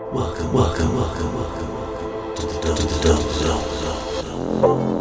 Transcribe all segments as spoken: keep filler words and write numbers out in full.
Welcome, welcome, welcome, welcome, welcome to the Dome, to the Dome, Dome, Dome.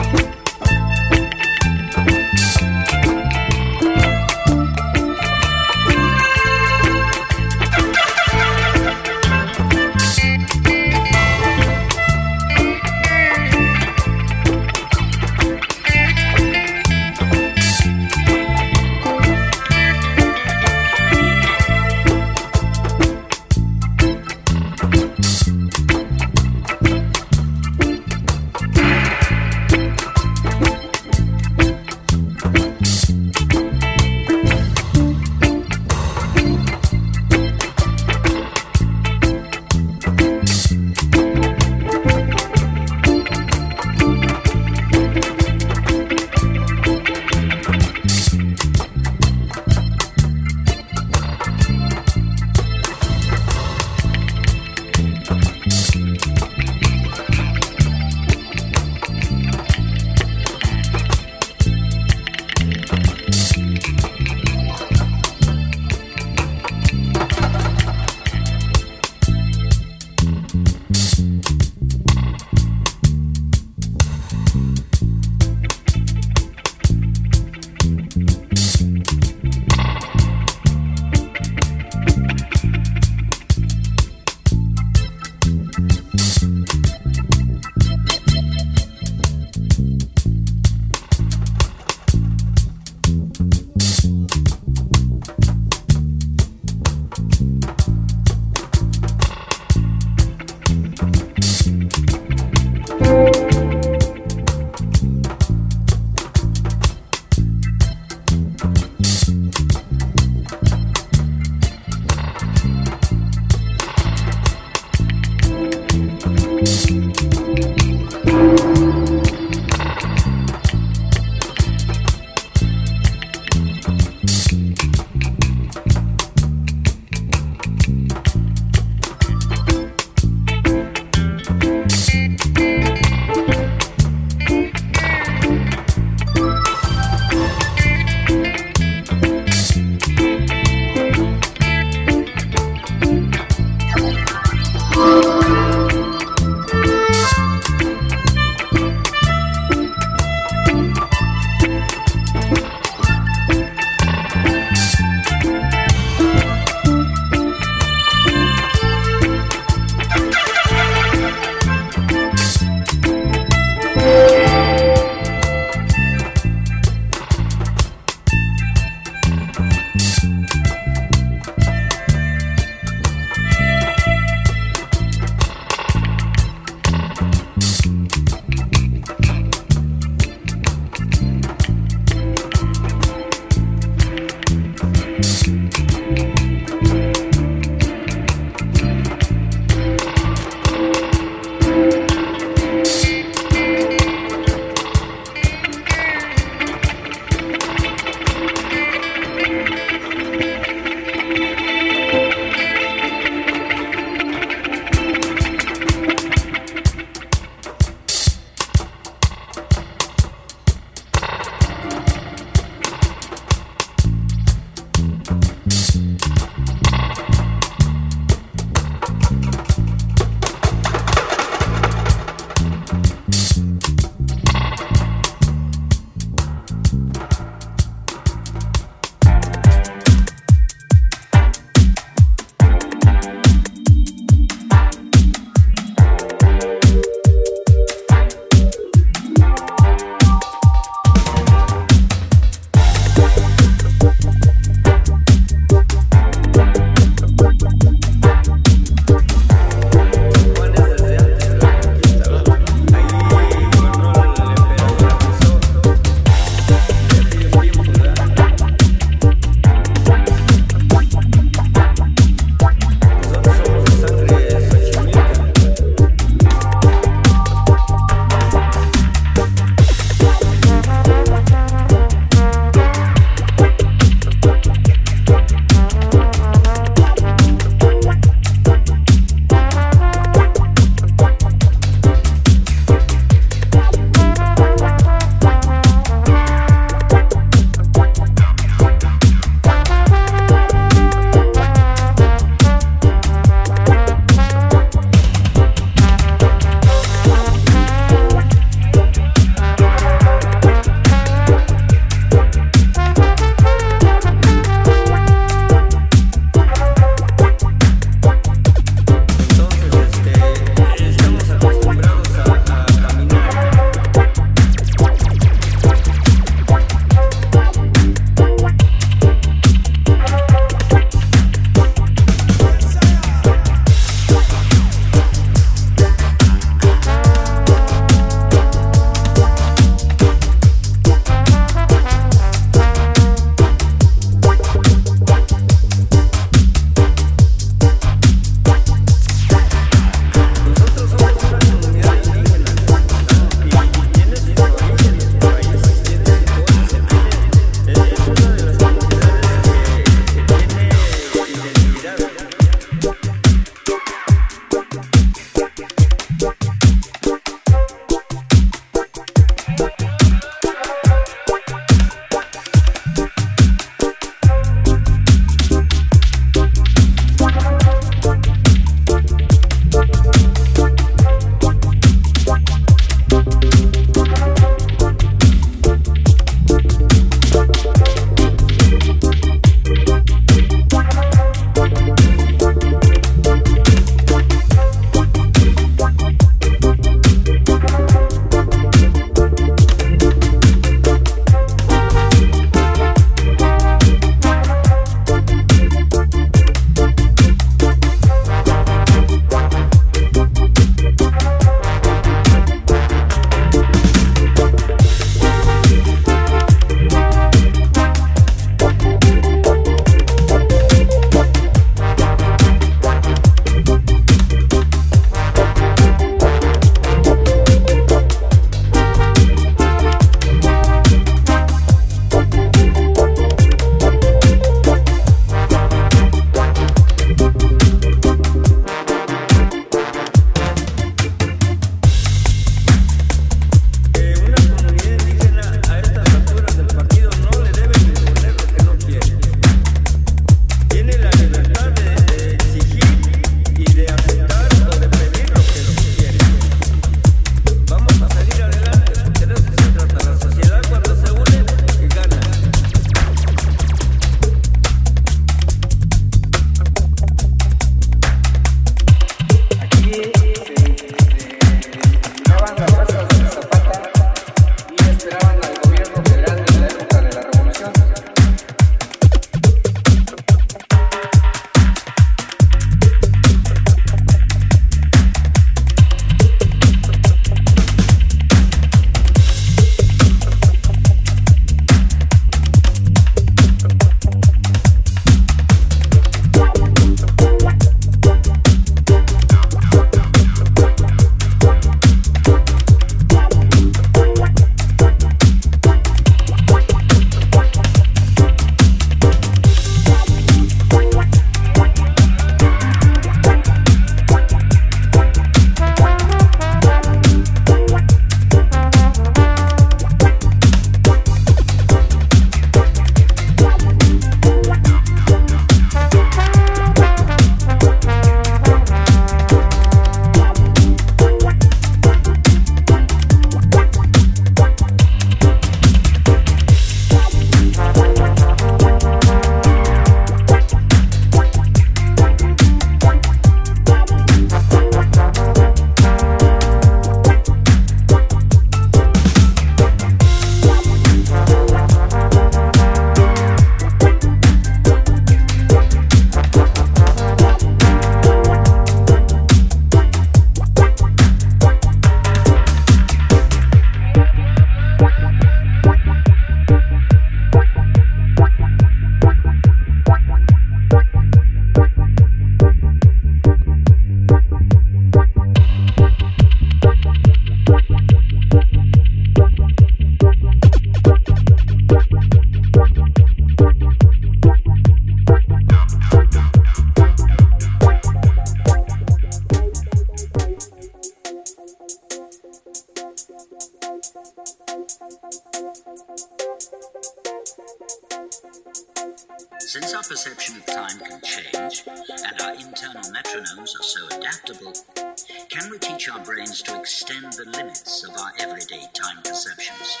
Since our perception of time can change, and our internal metronomes are so adaptable, can we teach our brains to extend the limits of our everyday time perceptions?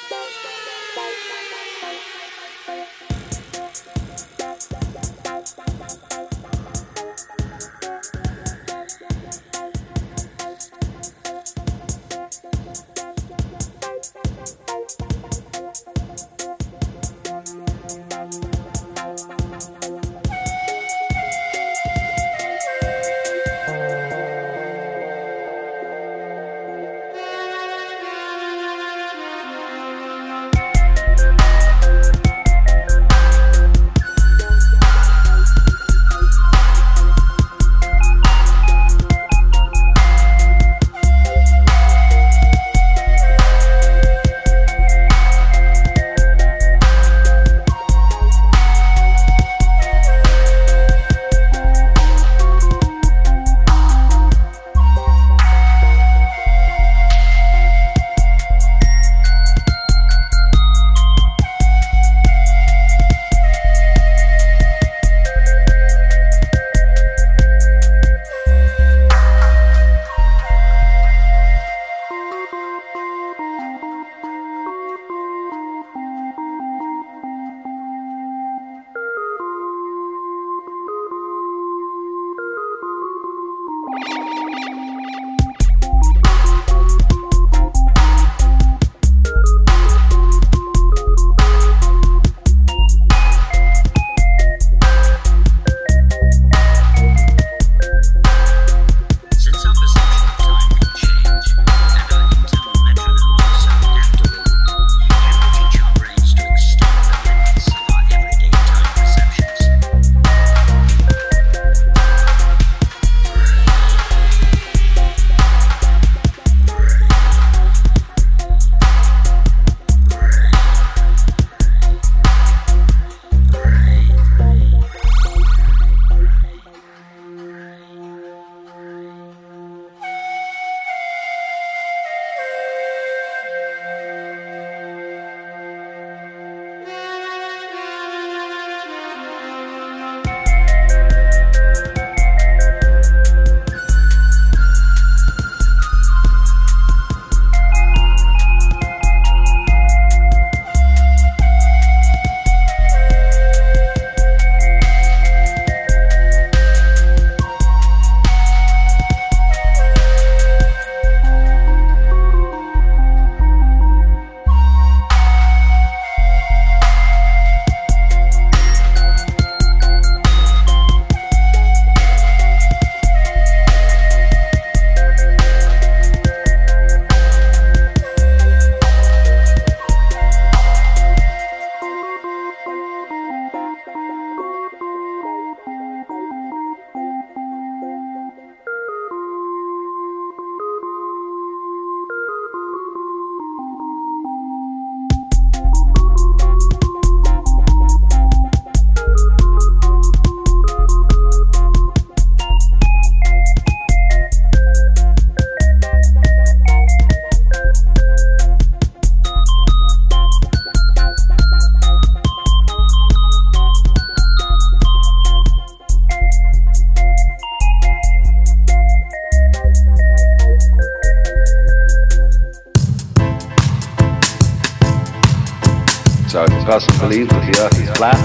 So if a person believes that the earth is flat,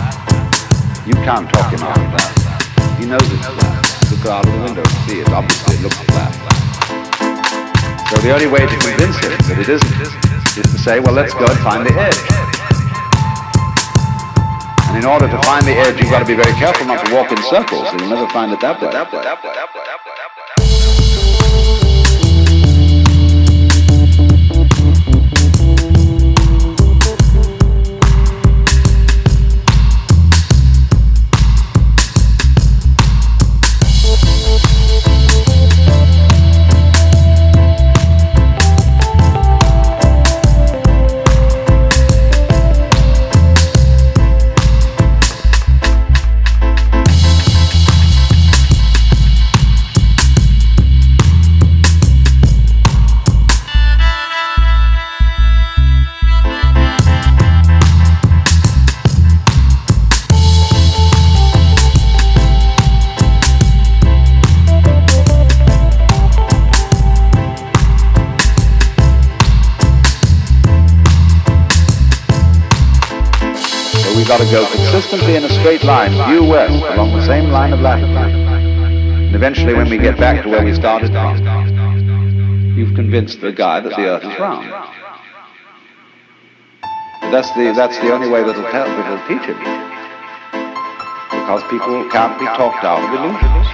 you can't talk him out of that. He knows it's flat. Look out of the window and see it. Obviously it looks flat. So the only way to convince him that it isn't is to say, well, let's go and find the edge. And in order to find the edge, you've got to be very careful not to walk in circles, so you'll never find it that way. we've got to go consistently in a straight line due west along the same line of latitude. And eventually when we get back to where we started from, you've convinced the guy that the Earth is round. But that's the, that's the only way that'll help, it'll teach him. Because people can't be talked out of illusions.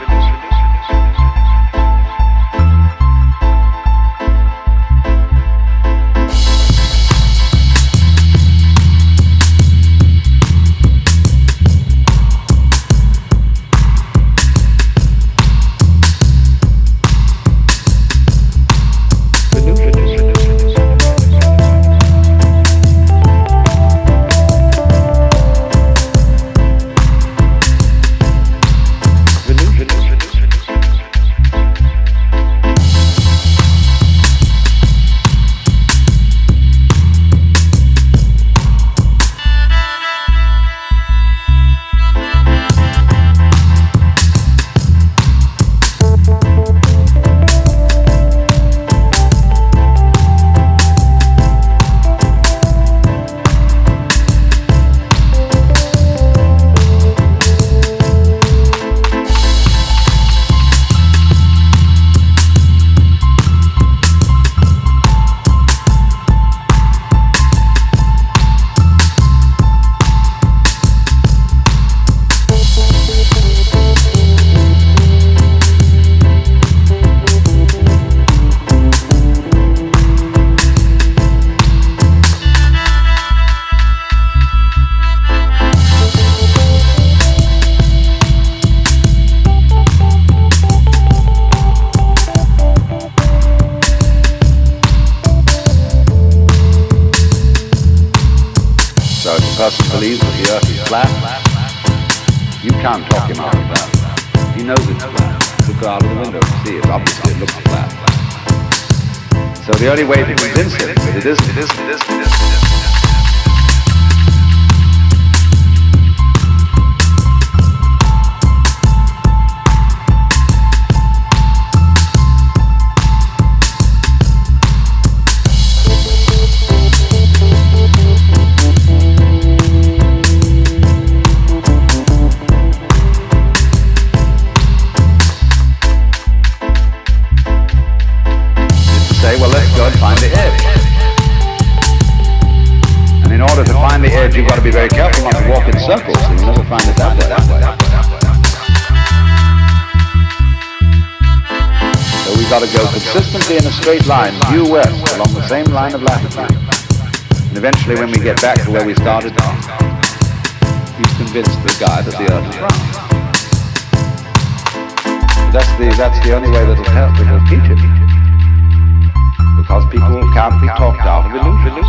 Believes that the Earth is flat, you can't talk him out of that. He knows it's flat. Look out of the window and see it. Obviously it looks flat. So the only way to convince him that it isn't, it isn't, it isn't, it isn't. Well, let's go and find the edge. And in order to find the edge, you've got to be very careful not to walk in circles, so you'll never find it that way. So we've got to go consistently in a straight line due west along the same line of latitude. And eventually when we get back to where we started, you've convinced the guy that the Earth is round. That's the, that's the only way that'll help, it'll teach him. Because people can't be talked out of illusions.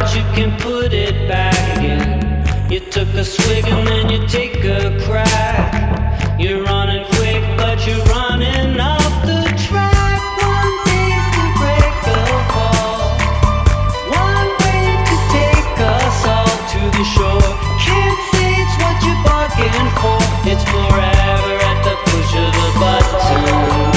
you can put it back again. You took a swig and then you take a crack. You're running quick, but you're running off the track. One day's to break the fall. One way to take us all to the shore. Can't say it's what you're bargaining for. It's forever at the push of the button.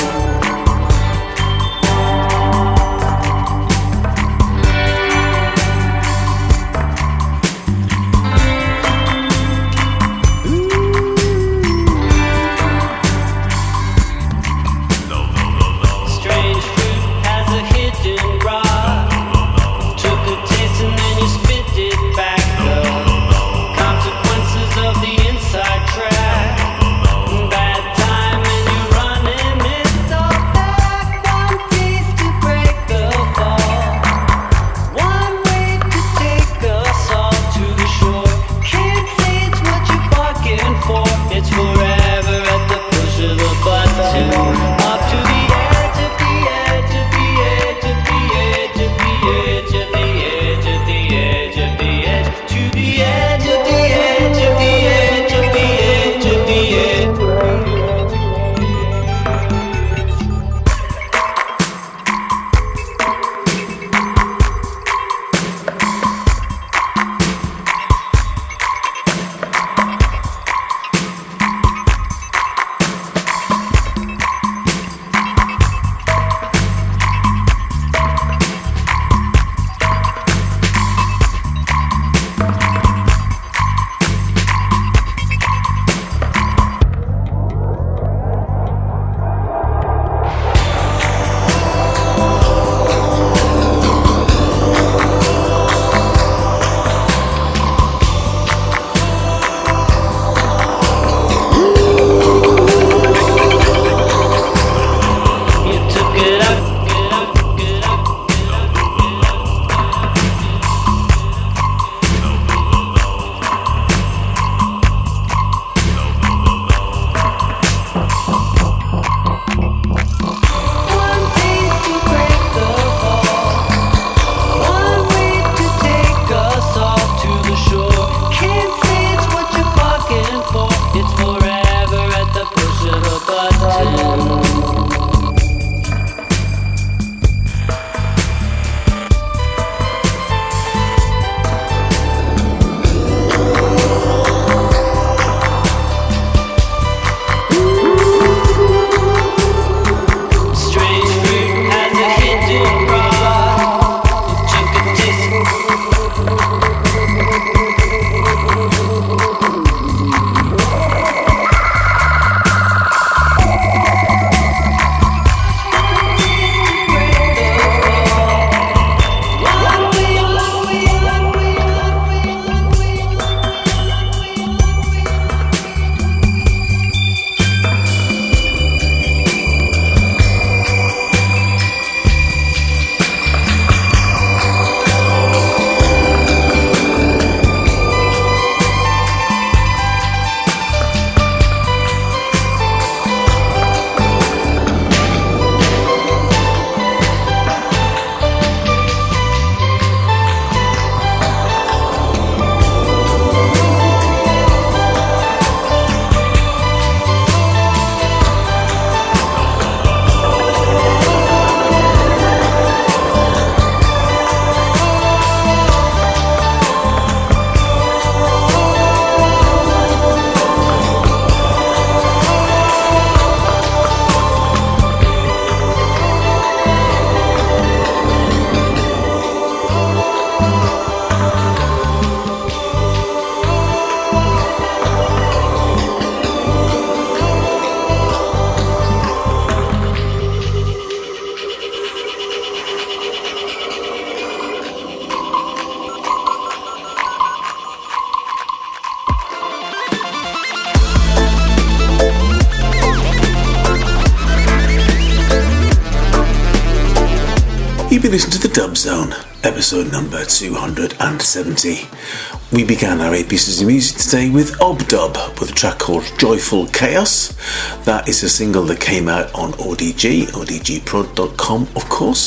You've been listening to The Dub Zone, episode number two hundred seventy. We began our eight pieces of music today with Obdub with a track called Joyful Chaos. That is a single that came out on O D G, o d g prod dot com, of course.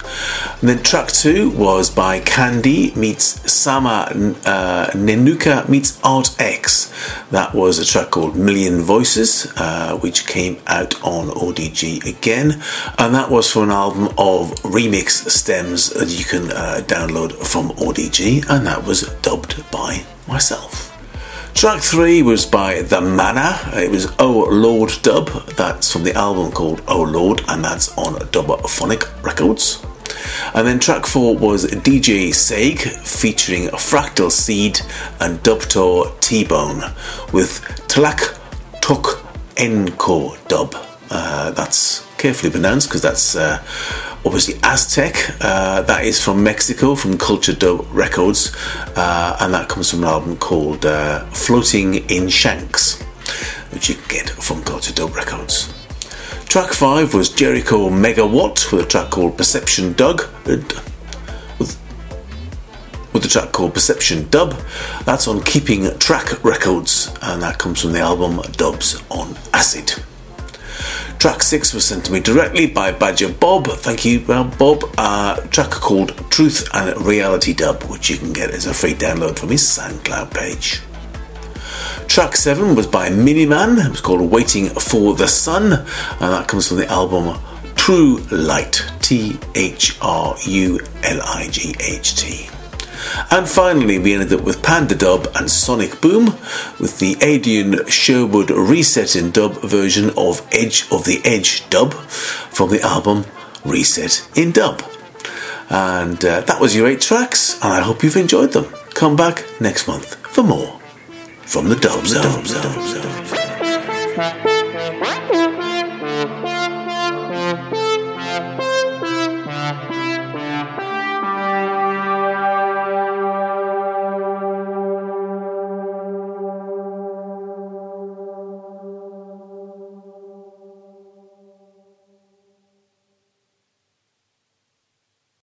And then track two was by Candy meets Sama uh, Nenuka meets Art X. That was a track called Million Voices, uh, which came out on O D G again. And that was for an album of remix stems that you can uh, download from O D G. And that was dubbed by myself. Track three was by The Manna. It was Oh Lord dub. That's from the album called Oh Lord, and that's on Dubphonic Records. And then track four was D J Seg featuring Fractal Seed and Dubtor T-Bone with Tlak Tok Enko dub. Uh, that's carefully pronounced because that's uh, obviously Aztec. Uh, that is from Mexico, from Culture Dub Records, uh, and that comes from an album called uh, Floating in Shanks, which you can get from Culture Dub Records. Track five was Jericho Megawatt with a track called Perception Dug, uh, with, with a track called Perception Dub. That's on Keeping Track Records, and that comes from the album Dubs on Acid. Track six was sent to me directly by Badger Bob. Thank you, uh, Bob. Uh, track called Truth and Reality Dub, which you can get as a free download from his SoundCloud page. Track seven was by Miniman. It was called Waiting for the Sun, and that comes from the album True Light, T H R U L I G H T. And finally, we ended up with Panda Dub and Sonic Boom with the Adrian Sherwood Reset in Dub version of Edge of the Edge Dub from the album Reset in Dub. And uh, that was your eight tracks, and I hope you've enjoyed them. Come back next month for more from the Dub Zone. Dub Zone.